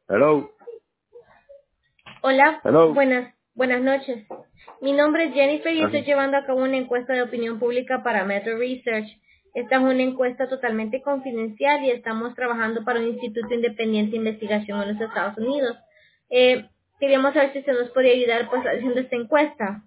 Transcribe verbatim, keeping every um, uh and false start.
Hello, Hola, hello. buenas, buenas noches. Mi nombre es Jennifer y estoy Ajá. llevando a cabo una encuesta de opinión pública para Metro Research. Esta es una encuesta totalmente confidencial y estamos trabajando para un instituto independiente de investigación en los Estados Unidos. Eh, queríamos saber si se nos podía ayudar pues haciendo esta encuesta.